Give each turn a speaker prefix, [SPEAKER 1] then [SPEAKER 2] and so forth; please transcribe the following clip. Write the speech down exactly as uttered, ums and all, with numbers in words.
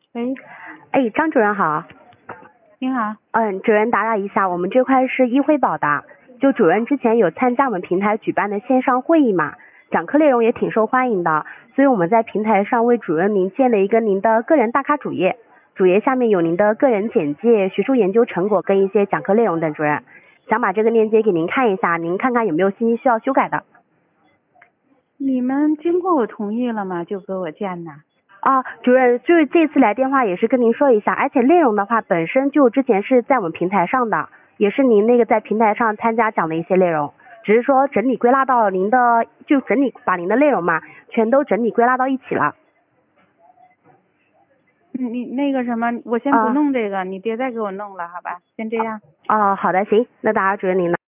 [SPEAKER 1] 喂，
[SPEAKER 2] 哎，张主任好。
[SPEAKER 1] 您好。
[SPEAKER 2] 嗯，主任打扰一下，我们这块是医惠宝的，就主任之前有参加我们平台举办的线上会议嘛，讲课内容也挺受欢迎的，所以我们在平台上为主任您建了一个您的个人大咖主页，主页下面有您的个人简介、学术研究成果跟一些讲课内容等。主任想把这个链接给您看一下，您看看有没有信息需要修改的。
[SPEAKER 1] 你们经过我同意了吗？就给我建的。
[SPEAKER 2] 啊，主任，就是这次来电话也是跟您说一下，而且内容的话本身就之前是在我们平台上的，也是您那个在平台上参加讲的一些内容，只是说整理归纳到您的，就整理把您的内容嘛，全都整理归纳到一起了。
[SPEAKER 1] 你你那个什么，我先不弄这个，啊、你别再给我弄了，好吧？先这样。
[SPEAKER 2] 哦，好的，行，那打扰主任您了。